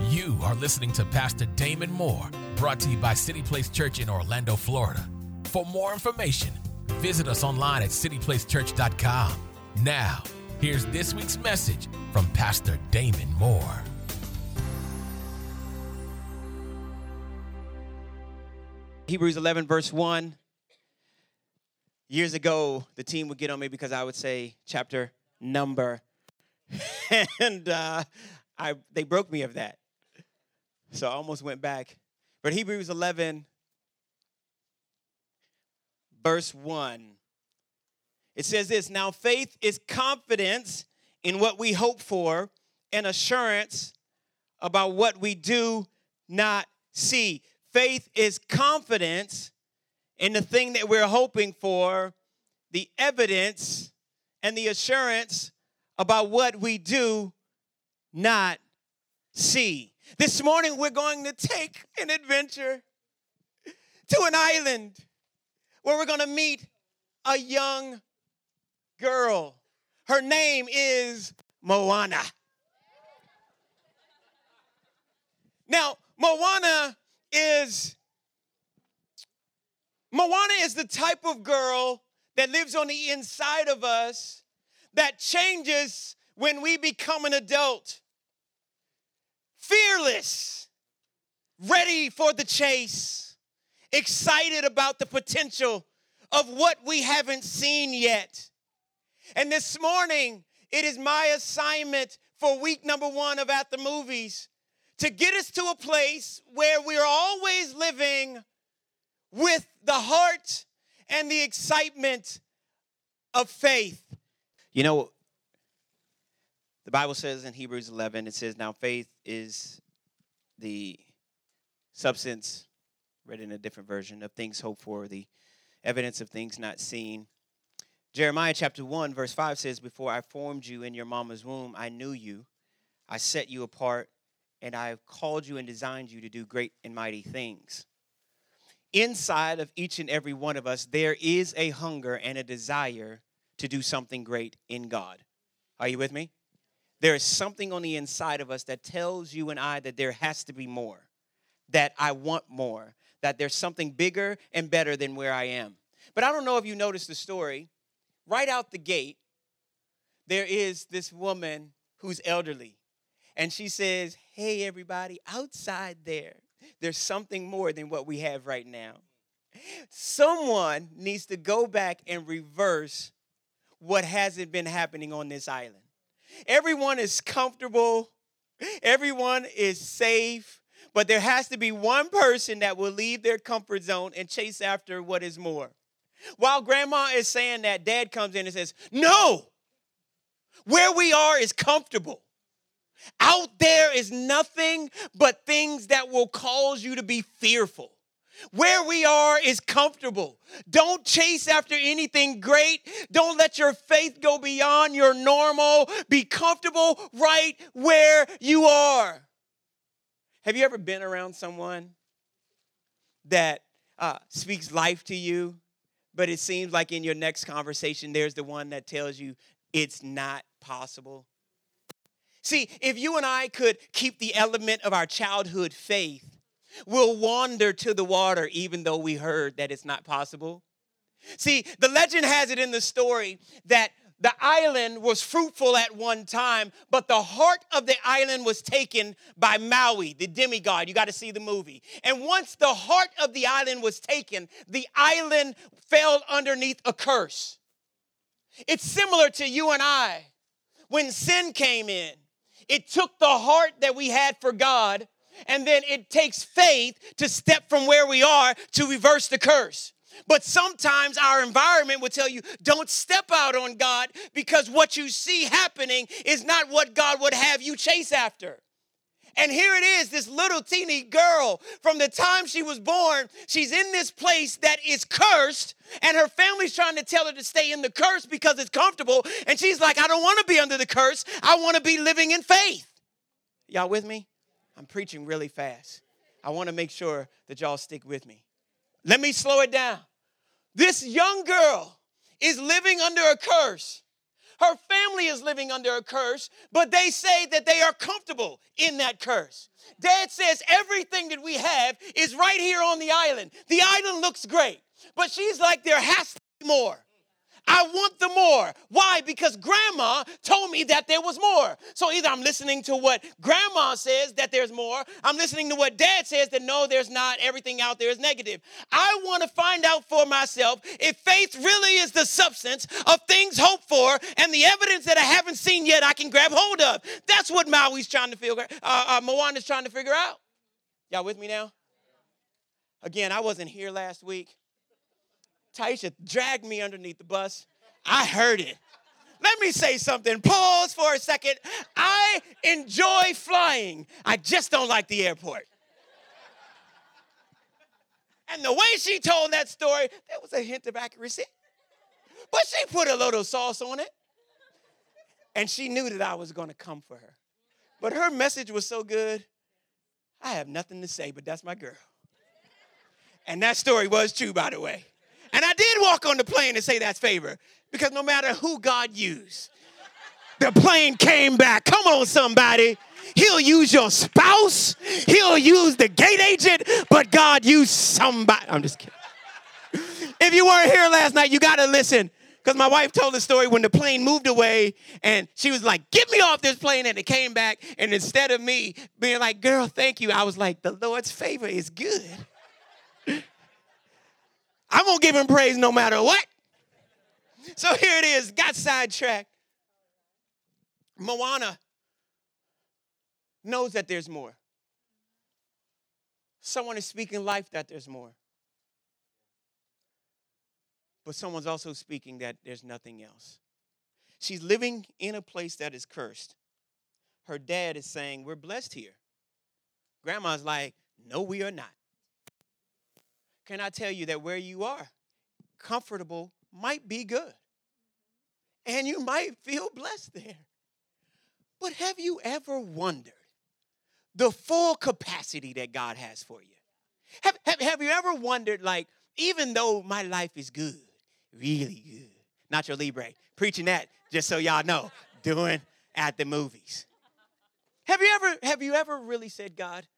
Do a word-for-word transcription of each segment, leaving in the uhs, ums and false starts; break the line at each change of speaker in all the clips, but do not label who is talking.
You are listening to Pastor Damon Moore, brought to you by City Place Church in Orlando, Florida. For more information, visit us online at city place church dot com. Now, here's this week's message from Pastor Damon Moore.
Hebrews eleven, verse one. Years ago, the team would get on me because I would say chapter number. and uh, I they broke me of that. So I almost went back. But Hebrews eleven, verse one. It says this: now faith is confidence in what we hope for and assurance about what we do not see. Faith is confidence in the thing that we're hoping for, the evidence and the assurance about what we do not see. This morning, we're going to take an adventure to an island where we're going to meet a young girl. Her name is Moana. Now, Moana is Moana is the type of girl that lives on the inside of us that changes when we become an adult. Fearless, ready for the chase, excited about the potential of what we haven't seen yet. And this morning, it is my assignment for week number one of At the Movies to get us to a place where we're always living with the heart and the excitement of faith. You know, the Bible says in Hebrews eleven, it says, now faith is the substance, read in a different version, of things hoped for, the evidence of things not seen. Jeremiah chapter one, verse five says, before I formed you in your mama's womb, I knew you. I set you apart, and I have called you and designed you to do great and mighty things. Inside of each and every one of us, there is a hunger and a desire to do something great in God. Are you with me? There is something on the inside of us that tells you and I that there has to be more, that I want more, that there's something bigger and better than where I am. But I don't know if you noticed the story. Right out the gate, there is this woman who's elderly. And she says, hey, everybody, outside there, there's something more than what we have right now. Someone needs to go back and reverse what hasn't been happening on this island. Everyone is comfortable. Everyone is safe. But there has to be one person that will leave their comfort zone and chase after what is more. While grandma is saying that, dad comes in and says, no, where we are is comfortable. Out there is nothing but things that will cause you to be fearful. Where we are is comfortable. Don't chase after anything great. Don't let your faith go beyond your normal. Be comfortable right where you are. Have you ever been around someone that uh, speaks life to you, but it seems like in your next conversation, there's the one that tells you it's not possible? See, if you and I could keep the element of our childhood faith, we'll wander to the water even though we heard that it's not possible. See, the legend has it in the story that the island was fruitful at one time, but the heart of the island was taken by Maui, the demigod. You got to see the movie. And once the heart of the island was taken, the island fell underneath a curse. It's similar to you and I. When sin came in, it took the heart that we had for God, and then it takes faith to step from where we are to reverse the curse. But sometimes our environment will tell you, don't step out on God, because what you see happening is not what God would have you chase after. And here it is, this little teeny girl, from the time she was born, she's in this place that is cursed, and her family's trying to tell her to stay in the curse because it's comfortable. And she's like, I don't want to be under the curse. I want to be living in faith. Y'all with me? I'm preaching really fast. I want to make sure that y'all stick with me. Let me slow it down. This young girl is living under a curse. Her family is living under a curse, but they say that they are comfortable in that curse. Dad says everything that we have is right here on the island. The island looks great, but she's like, there has to be more. I want the more. Why? Because grandma told me that there was more. So either I'm listening to what grandma says that there's more. I'm listening to what dad says that no, there's not. Everything out there is negative. I want to find out for myself if faith really is the substance of things hoped for and the evidence that I haven't seen yet I can grab hold of. That's what Maui's trying to figure uh, uh, Moana's trying to figure out. Y'all with me now? Again, I wasn't here last week. Taisha dragged me underneath the bus. I heard it. Let me say something. Pause for a second. I enjoy flying. I just don't like the airport. And the way she told that story, there was a hint of accuracy. But she put a little sauce on it. And she knew that I was going to come for her. But her message was so good, I have nothing to say, but that's my girl. And that story was true, by the way. And I did walk on the plane and say that's favor. Because no matter who God used, the plane came back. Come on, somebody. He'll use your spouse. He'll use the gate agent. But God used somebody. I'm just kidding. If you weren't here last night, you got to listen. Because my wife told the story when the plane moved away. And she was like, get me off this plane. And it came back. And instead of me being like, girl, thank you, I was like, the Lord's favor is good. I'm going to give him praise no matter what. So here it is. Got sidetracked. Moana knows that there's more. Someone is speaking life that there's more. But someone's also speaking that there's nothing else. She's living in a place that is cursed. Her dad is saying, we're blessed here. Grandma's like, no, we are not. Can I tell you that where you are, comfortable might be good. And you might feel blessed there. But have you ever wondered the full capacity that God has for you? Have, have, have you ever wondered, like, even though my life is good, really good, Nacho Libre, preaching that, just so y'all know, doing at the movies. Have you ever, have you ever really said, God,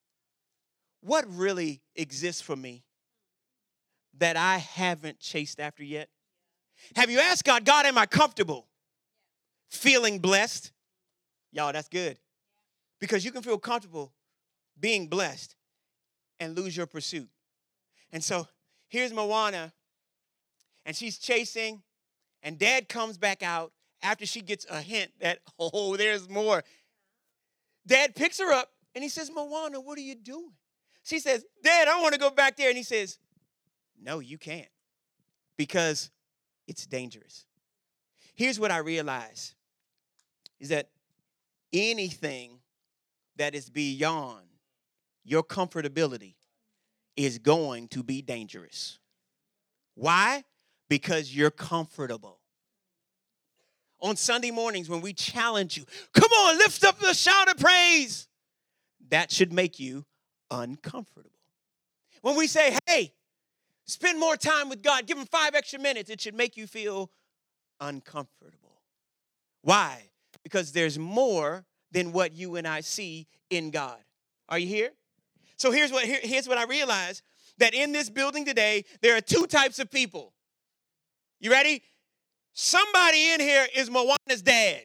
what really exists for me that I haven't chased after yet? Have you asked God, God, am I comfortable feeling blessed? Y'all, that's good. Because you can feel comfortable being blessed and lose your pursuit. And so here's Moana, and she's chasing, and dad comes back out after she gets a hint that, oh, there's more. Dad picks her up, and he says, Moana, what are you doing? She says, Dad, I want to go back there. And he says, no, you can't, because it's dangerous. Here's what I realize, is that anything that is beyond your comfortability is going to be dangerous. Why? Because you're comfortable. On Sunday mornings when we challenge you, come on, lift up the shout of praise, that should make you uncomfortable. When we say, hey, spend more time with God, give him five extra minutes, it should make you feel uncomfortable. Why? Because there's more than what you and I see in God. Are you here? So here's what, here, here's what I realized, that in this building today, there are two types of people. You ready? Somebody in here is Moana's dad.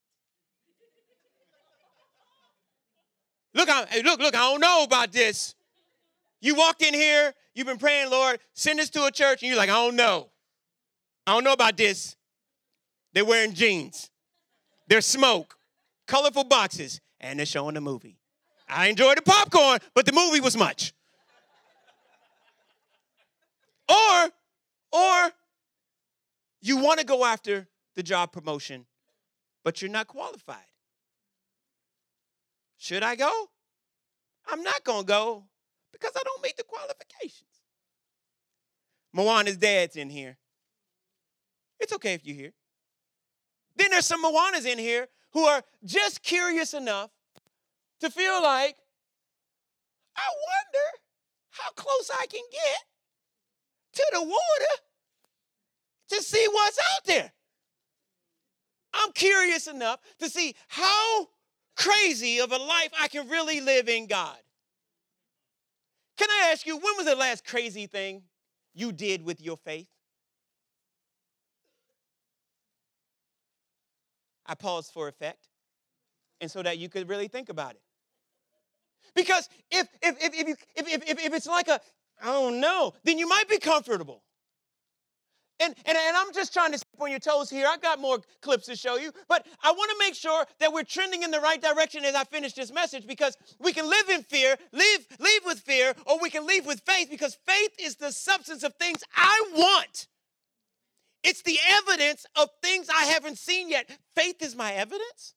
Look, I, look, look, I don't know about this. You walked in here, you've been praying, Lord, send us to a church, and you're like, I don't know. I don't know about this. They're wearing jeans. There's smoke, colorful boxes, and they're showing a movie. I enjoyed the popcorn, but the movie was much. Or, or you want to go after the job promotion, but you're not qualified. Should I go? I'm not going to go because I don't meet the qualifications. Moana's dad's in here. It's okay if you're here. Then there's some Moanas in here who are just curious enough to feel like, I wonder how close I can get to the water to see what's out there. I'm curious enough to see how crazy of a life I can really live in God. Can I ask you, when was the last crazy thing you did with your faith? I paused for effect, and so that you could really think about it. Because if if if if, you, if, if, if it's like a, I don't know, then you might be comfortable. And, and, and I'm just trying to step on your toes here. I got more clips to show you. But I want to make sure that we're trending in the right direction as I finish this message, because we can live in fear, leave, leave with fear, or we can leave with faith, because faith is the substance of things I want. It's the evidence of things I haven't seen yet. Faith is my evidence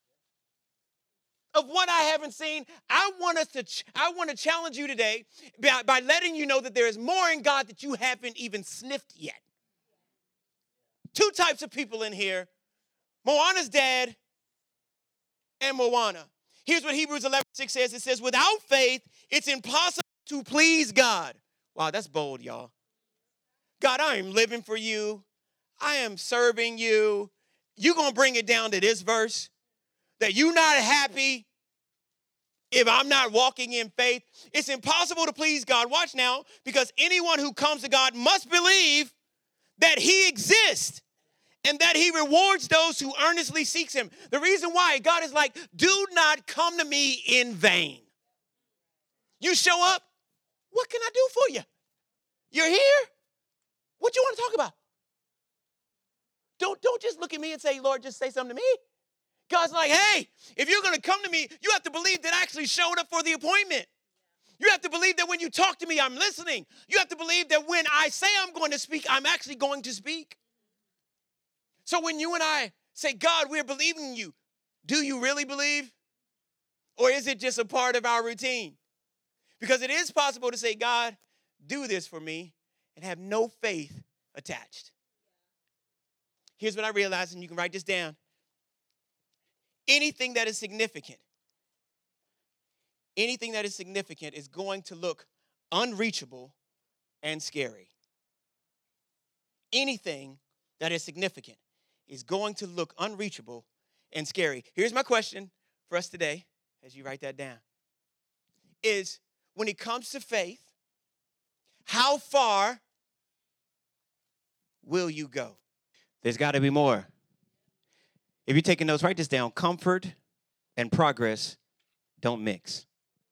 of what I haven't seen. I want us to, ch- I want to challenge you today by, by letting you know that there is more in God that you haven't even sniffed yet. Two types of people in here, Moana's dad and Moana. Here's what Hebrews eleven six says. It says, without faith, it's impossible to please God. Wow, that's bold, y'all. God, I am living for you. I am serving you. You're going to bring it down to this verse, that you're not happy if I'm not walking in faith. It's impossible to please God. Watch now, because anyone who comes to God must believe that he exists and that he rewards those who earnestly seeks him. The reason why God is like, do not come to me in vain. You show up, what can I do for you? You're here? What you want to talk about? Don't, don't just look at me and say, Lord, just say something to me. God's like, hey, if you're going to come to me, you have to believe that I actually showed up for the appointment. You have to believe that when you talk to me, I'm listening. You have to believe that when I say I'm going to speak, I'm actually going to speak. So when you and I say, God, we're believing you, do you really believe? Or is it just a part of our routine? Because it is possible to say, God, do this for me, and have no faith attached. Here's what I realized, and you can write this down. Anything that is significant, anything that is significant is going to look unreachable and scary. Anything that is significant is going to look unreachable and scary. Here's my question for us today, as you write that down, is when it comes to faith, how far will you go? There's got to be more. If you're taking notes, write this down. Comfort and progress don't mix.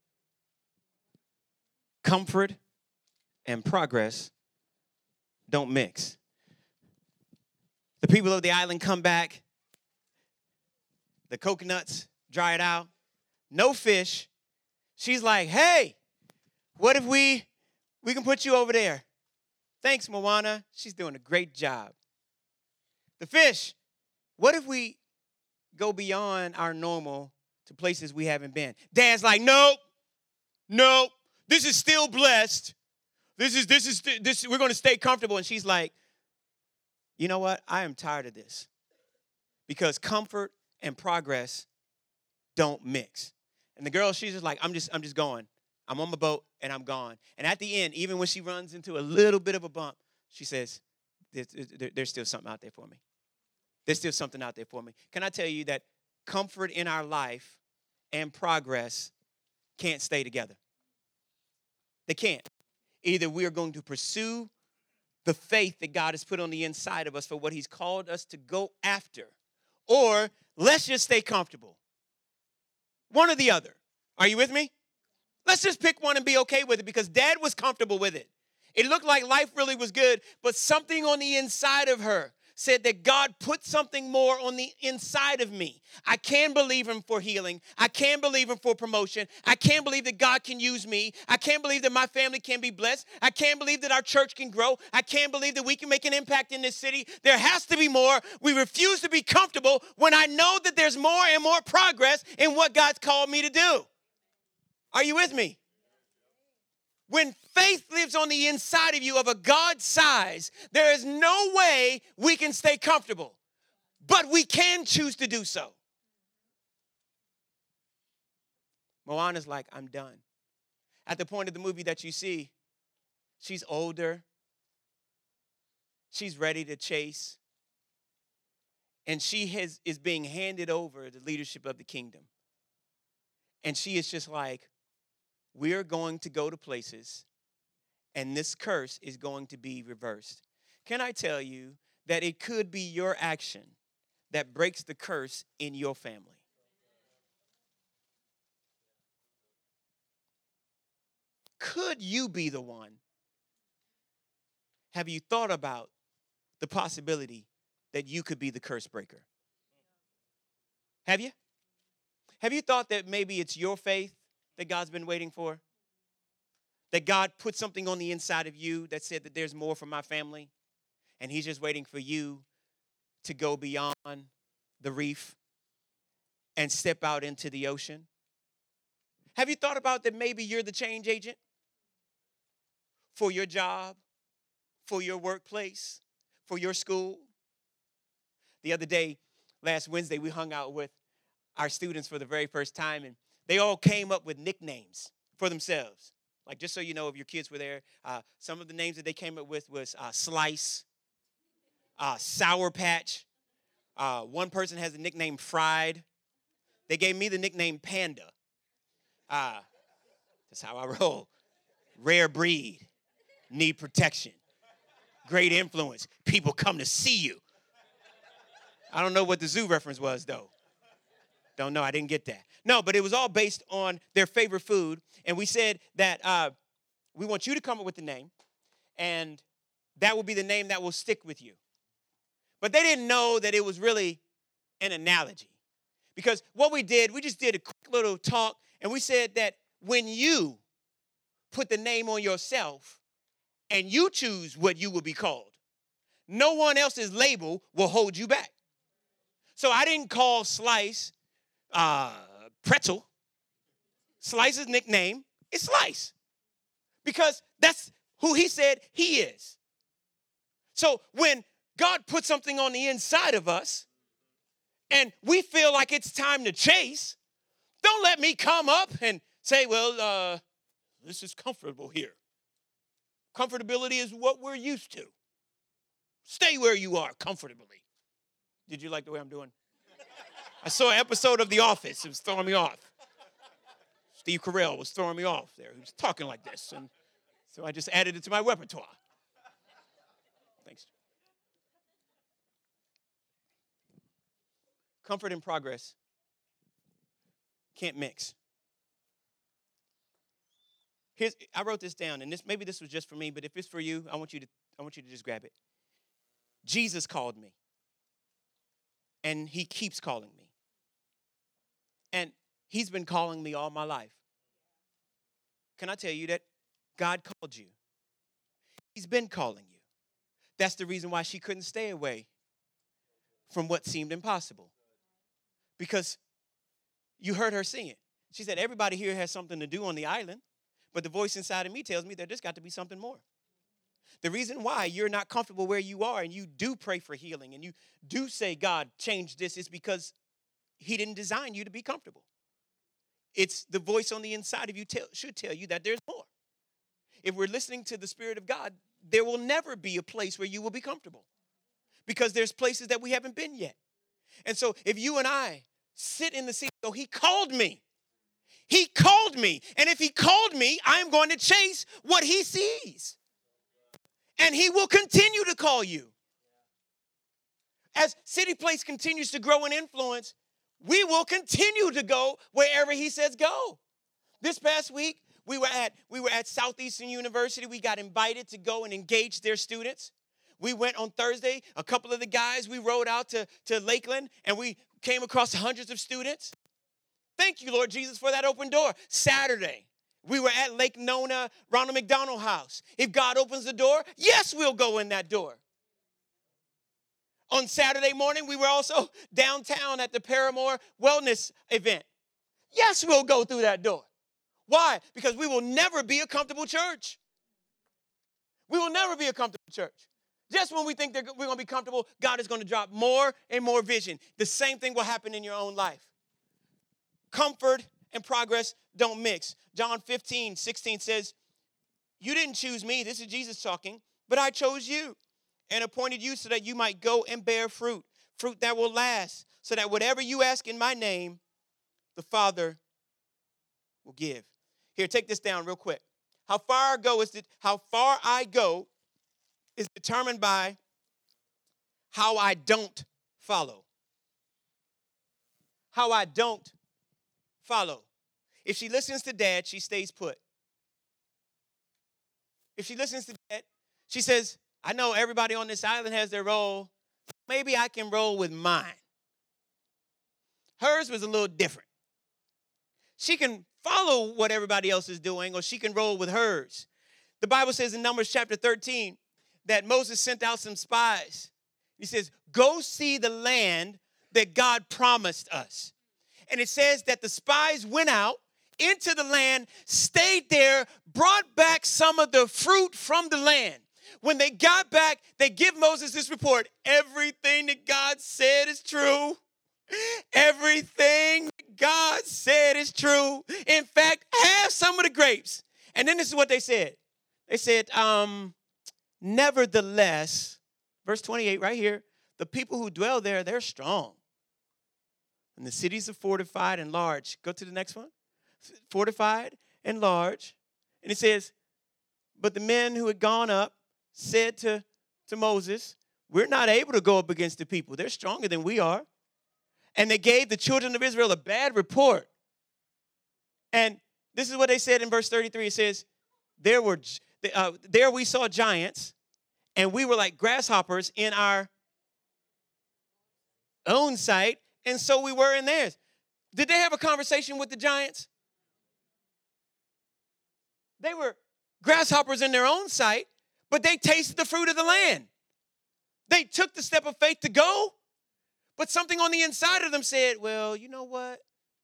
Comfort and progress don't mix. The people of the island come back. The coconuts dry it out. No fish. She's like, hey, what if we, we can put you over there? Thanks, Moana. She's doing a great job. The fish, what if we go beyond our normal to places we haven't been? Dad's like, nope, nope. This is still blessed. This is, this is, this, we're going to stay comfortable. And she's like, you know what? I am tired of this, because comfort and progress don't mix. And the girl, she's just like, I'm just, I'm just going. I'm on my boat and I'm gone. And at the end, even when she runs into a little bit of a bump, she says, there's, there's still something out there for me. There's still something out there for me. Can I tell you that comfort in our life and progress can't stay together? They can't. Either we are going to pursue the faith that God has put on the inside of us for what he's called us to go after, or let's just stay comfortable. One or the other. Are you with me? Let's just pick one and be okay with it, because Dad was comfortable with it. It looked like life really was good, but something on the inside of her said that God put something more on the inside of me. I can believe him for healing. I can believe him for promotion. I can believe that God can use me. I can believe that my family can be blessed. I can believe that our church can grow. I can believe that we can make an impact in this city. There has to be more. We refuse to be comfortable when I know that there's more and more progress in what God's called me to do. Are you with me? When faith lives on the inside of you of a God size, there is no way we can stay comfortable, but we can choose to do so. Moana's like, I'm done. At the point of the movie that you see, she's older. She's ready to chase. And she has, is being handed over the leadership of the kingdom. And she is just like, we're going to go to places, and this curse is going to be reversed. Can I tell you that it could be your action that breaks the curse in your family? Could you be the one? Have you thought about the possibility that you could be the curse breaker? Have you? Have you thought that maybe it's your faith that God's been waiting for? That God put something on the inside of you that said that there's more for my family, and he's just waiting for you to go beyond the reef and step out into the ocean? Have you thought about that maybe you're the change agent for your job, for your workplace, for your school? The other day, last Wednesday, we hung out with our students for the very first time, and they all came up with nicknames for themselves. Like, just so you know, if your kids were there, uh, some of the names that they came up with was uh, Slice, uh, Sour Patch. Uh, one person has the nickname Fried. They gave me the nickname Panda. Uh, that's how I roll. Rare breed. Need protection. Great influence. People come to see you. I don't know what the zoo reference was, though. Don't know. I didn't get that. No, but it was all based on their favorite food. And we said that uh, we want you to come up with the name, and that will be the name that will stick with you. But they didn't know that it was really an analogy. Because what we did, we just did a quick little talk, and we said that when you put the name on yourself and you choose what you will be called, no one else's label will hold you back. So I didn't call Slice uh, Pretzel. Slice's nickname is Slice, because that's who he said he is. So when God put something on the inside of us and we feel like it's time to chase, don't let me come up and say, well, uh, this is comfortable here. Comfortability is what we're used to. Stay where you are comfortably. Did you like the way I'm doing? I saw an episode of The Office. It was throwing me off. Steve Carell was throwing me off there. He was talking like this. And so I just added it to my repertoire. Thanks. Comfort and progress can't mix. Here's, I wrote this down, and this maybe this was just for me, but if it's for you, I want you to I want you to just grab it. Jesus called me, and he keeps calling me. And he's been calling me all my life. Can I tell you that God called you? He's been calling you. That's the reason why she couldn't stay away from what seemed impossible. Because you heard her sing it. She said, everybody here has something to do on the island, but the voice inside of me tells me that there's got to be something more. The reason why you're not comfortable where you are and you do pray for healing and you do say, God, change this, is because he didn't design you to be comfortable. It's the voice on the inside of you tell, should tell you that there's more. If we're listening to the Spirit of God, there will never be a place where you will be comfortable, because there's places that we haven't been yet. And so if you and I sit in the seat, so he called me. He called me. And if he called me, I'm going to chase what he sees. And he will continue to call you. As City Place continues to grow in influence, we will continue to go wherever he says go. This past week, we were at we were at Southeastern University. We got invited to go and engage their students. We went on Thursday. A couple of the guys, we rode out to, to Lakeland, and we came across hundreds of students. Thank you, Lord Jesus, for that open door. Saturday, we were at Lake Nona, Ronald McDonald House. If God opens the door, yes, we'll go in that door. On Saturday morning, we were also downtown at the Paramore Wellness event. Yes, we'll go through that door. Why? Because we will never be a comfortable church. We will never be a comfortable church. Just when we think that we're going to be comfortable, God is going to drop more and more vision. The same thing will happen in your own life. Comfort and progress don't mix. John fifteen, sixteen says, you didn't choose me, this is Jesus talking, but I chose you and appointed you so that you might go and bear fruit. fruit that will last, so that whatever you ask in my name, the Father will give. Here, take this down real quick. How far I go is how far I go is determined by how I don't follow. How I don't follow. If she listens to dad, she stays put. If she listens to dad, she says, I know everybody on this island has their role. Maybe I can roll with mine. Hers was a little different. She can follow what everybody else is doing, or she can roll with hers. The Bible says in Numbers chapter thirteen that Moses sent out some spies. He says, go see the land that God promised us. And it says that the spies went out into the land, stayed there, brought back some of the fruit from the land. When they got back, they give Moses this report. Everything that God said is true. Everything God said is true. In fact, have some of the grapes. And then this is what they said. They said, um, nevertheless, verse twenty-eight right here, the people who dwell there, they're strong. And the cities are fortified and large. Go to the next one. Fortified and large. And it says, but the men who had gone up said to, to Moses, we're not able to go up against the people. They're stronger than we are. And they gave the children of Israel a bad report. And this is what they said in verse thirty-three. It says, there were uh, there we saw giants, and we were like grasshoppers in our own sight, and so we were in theirs. Did they have a conversation with the giants? They were grasshoppers in their own sight, but they tasted the fruit of the land. They took the step of faith to go, but something on the inside of them said, well, you know what?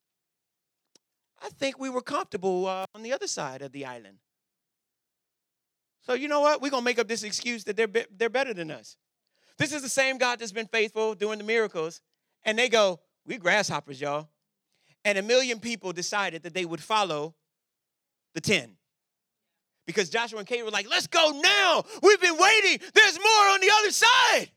I think we were comfortable uh, on the other side of the island. So you know what? We're going to make up this excuse that they're, be- they're better than us. This is the same God that's been faithful doing the miracles. And they go, we grasshoppers, y'all. And a million people decided that they would follow the ten. Because Joshua and Caleb were like, let's go now. We've been waiting. There's more on the other side.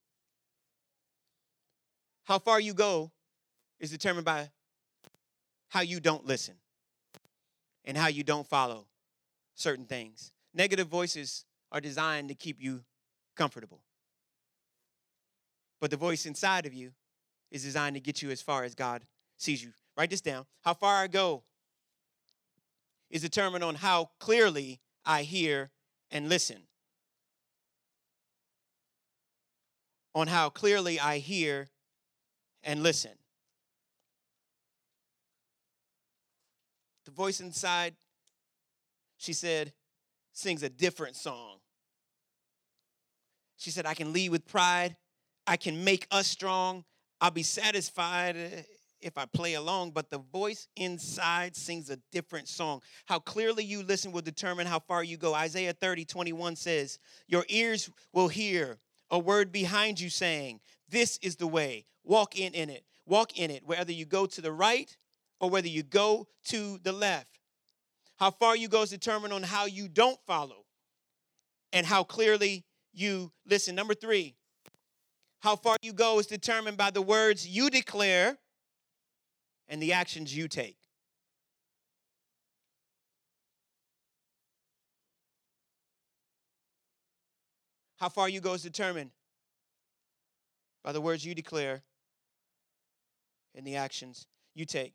How far you go is determined by how you don't listen and how you don't follow certain things. Negative voices are designed to keep you comfortable. But the voice inside of you is designed to get you as far as God sees you. Write this down. How far I go is determined on how clearly I hear and listen. On how clearly I hear and listen. The voice inside, she said, sings a different song. She said, I can lead with pride. I can make us strong. I'll be satisfied if I play along. But the voice inside sings a different song. How clearly you listen will determine how far you go. Isaiah thirty, twenty-one says, your ears will hear a word behind you saying, this is the way. Walk in, in it. Walk in it, whether you go to the right or whether you go to the left. How far you go is determined on how you don't follow and how clearly you listen. Number three, how far you go is determined by the words you declare and the actions you take. How far you go is determined by the words you declare and the actions you take.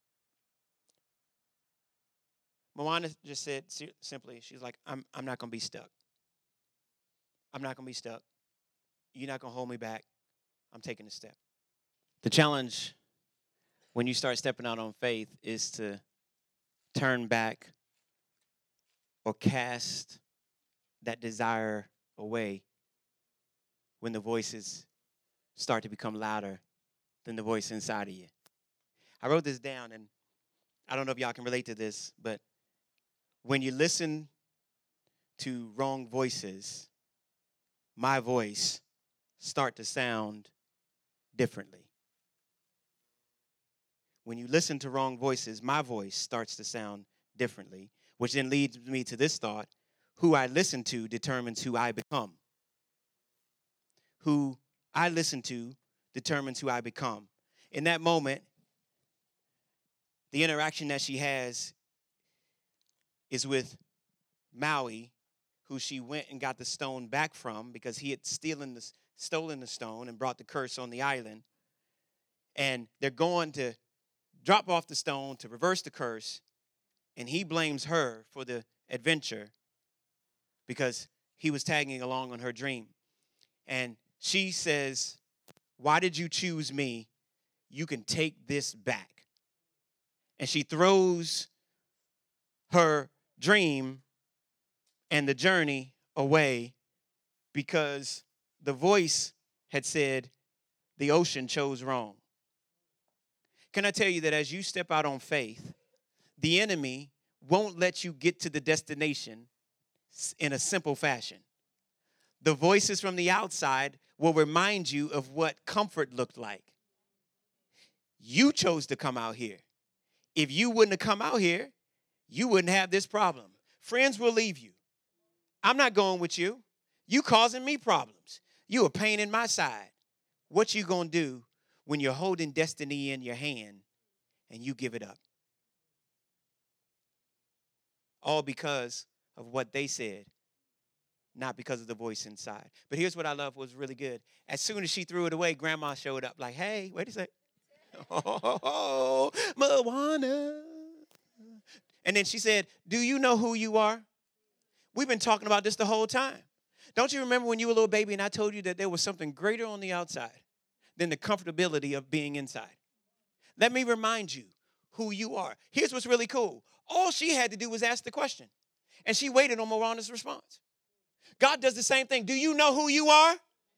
Moana just said simply, she's like, I'm, I'm not going to be stuck. I'm not going to be stuck. You're not going to hold me back. I'm taking a step. The challenge when you start stepping out on faith is to turn back or cast that desire away when the voices start to become louder than the voice inside of you. I wrote this down, and I don't know if y'all can relate to this, but when you listen to wrong voices, my voice start to sound differently. When you listen to wrong voices, my voice starts to sound differently, which then leads me to this thought: who I listen to determines who I become. Who I listen to determines who I become. In that moment, the interaction that she has is with Maui, who she went and got the stone back from because he had stealen the, stolen the stone and brought the curse on the island. And they're going to drop off the stone to reverse the curse, and he blames her for the adventure because he was tagging along on her dream. And she says, "Why did you choose me? You can take this back." And she throws her dream and the journey away because the voice had said the ocean chose wrong. Can I tell you that as you step out on faith, the enemy won't let you get to the destination in a simple fashion. The voices from the outside will remind you of what comfort looked like. You chose to come out here. If you wouldn't have come out here, you wouldn't have this problem. Friends will leave you. I'm not going with you. You causing me problems. You a pain in my side. What you gonna do when you're holding destiny in your hand and you give it up? All because of what they said, not because of the voice inside. But here's what I love was really good. As soon as she threw it away, Grandma showed up like, "Hey, wait a sec. Oh, Moana." And then she said, "Do you know who you are? We've been talking about this the whole time. Don't you remember when you were a little baby and I told you that there was something greater on the outside than the comfortability of being inside? Let me remind you who you are." Here's what's really cool. All she had to do was ask the question, and she waited on Moana's response. God does the same thing. Do you know who you are?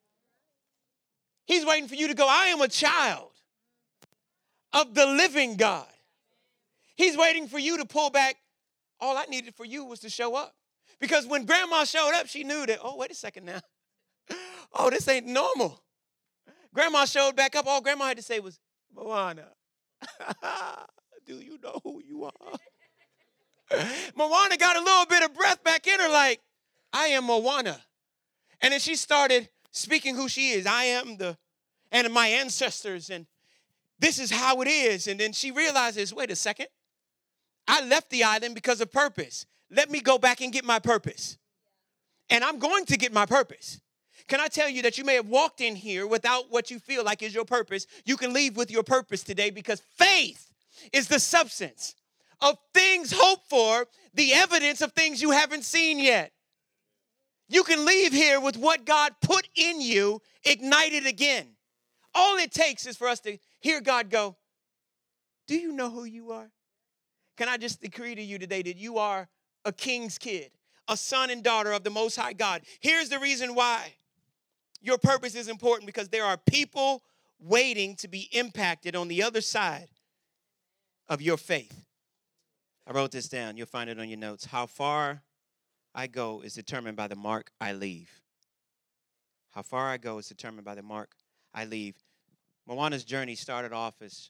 He's waiting for you to go, "I am a child of the living God." He's waiting for you to pull back. All I needed for you was to show up. Because when Grandma showed up, she knew that, oh, wait a second now. Oh, this ain't normal. Grandma showed back up. All Grandma had to say was, "Moana, do you know who you are?" Moana got a little bit of breath back in her like, "I am Moana." And then she started speaking who she is. I am the, and my ancestors, and this is how it is. And then she realizes, wait a second. I left the island because of purpose. Let me go back and get my purpose. And I'm going to get my purpose. Can I tell you that you may have walked in here without what you feel like is your purpose? You can leave with your purpose today because faith is the substance of things hoped for, the evidence of things you haven't seen yet. You can leave here with what God put in you, ignited again. All it takes is for us to hear God go, "Do you know who you are?" Can I just decree to you today that you are a king's kid, a son and daughter of the Most High God? Here's the reason why your purpose is important, because there are people waiting to be impacted on the other side of your faith. I wrote this down. You'll find it on your notes. How far I go is determined by the mark I leave. How far I go is determined by the mark I leave. Moana's journey started off as,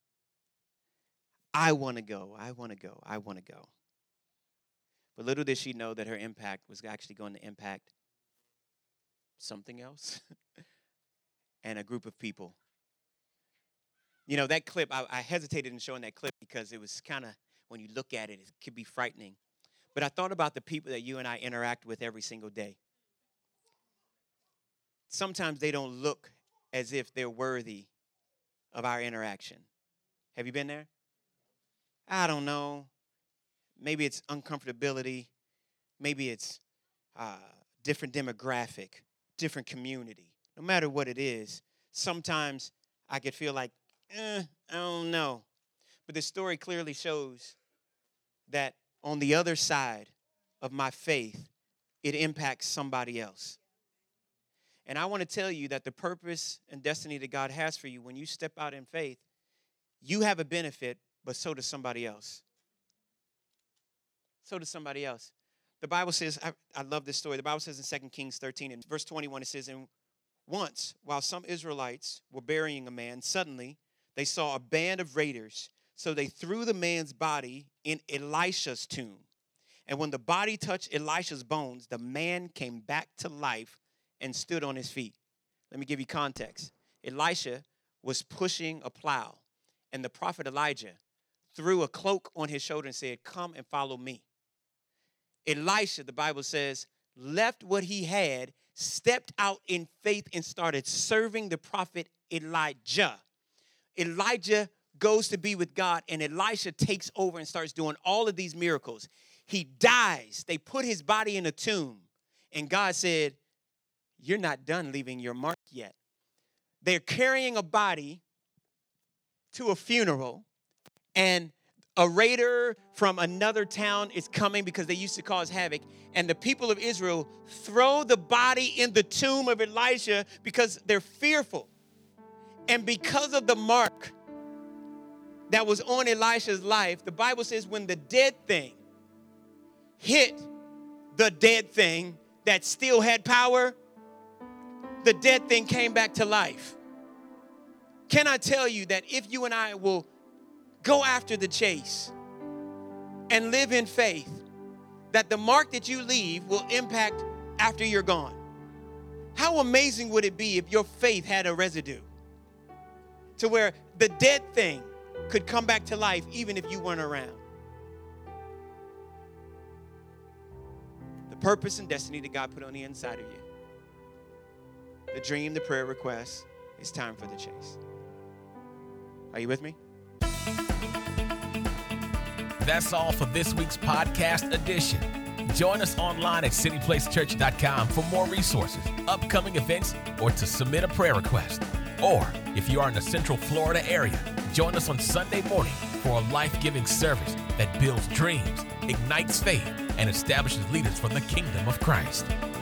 I want to go, I want to go, I want to go. But little did she know that her impact was actually going to impact something else and a group of people. You know, that clip, I, I hesitated in showing that clip because it was kind of, when you look at it, it could be frightening. But I thought about the people that you and I interact with every single day. Sometimes they don't look as if they're worthy of our interaction. Have you been there? I don't know. Maybe it's uncomfortability. Maybe it's uh, different demographic, different community. No matter what it is, sometimes I could feel like, eh, I don't know. But this story clearly shows that on the other side of my faith, it impacts somebody else. And I want to tell you that the purpose and destiny that God has for you, when you step out in faith, you have a benefit, but so does somebody else. So does somebody else. The Bible says, I, I love this story. The Bible says in Second Kings thirteen, and verse twenty-one, it says, "And once, while some Israelites were burying a man, suddenly they saw a band of raiders. So they threw the man's body in Elisha's tomb. And when the body touched Elisha's bones, the man came back to life and stood on his feet." Let me give you context. Elisha was pushing a plow, and the prophet Elijah threw a cloak on his shoulder and said, come and follow me. Elisha, the Bible says, left what he had, stepped out in faith, and started serving the prophet Elijah. Elijah goes to be with God, and Elisha takes over and starts doing all of these miracles. He dies. They put his body in a tomb, and God said, you're not done leaving your mark yet. They're carrying a body to a funeral, and a raider from another town is coming because they used to cause havoc. And the people of Israel throw the body in the tomb of Elisha because they're fearful. And because of the mark that was on Elisha's life, the Bible says when the dead thing hit the dead thing that still had power, the dead thing came back to life. Can I tell you that if you and I will go after the chase and live in faith, that the mark that you leave will impact after you're gone? How amazing would it be if your faith had a residue to where the dead thing could come back to life even if you weren't around? The purpose and destiny that God put on the inside of you, the dream, the prayer request, it's time for the chase. Are you with me?
That's all for this week's podcast edition. Join us online at city place church dot com for more resources, upcoming events, or to submit a prayer request. Or if you are in the Central Florida area, join us on Sunday morning for a life-giving service that builds dreams, ignites faith, and establishes leaders for the kingdom of Christ.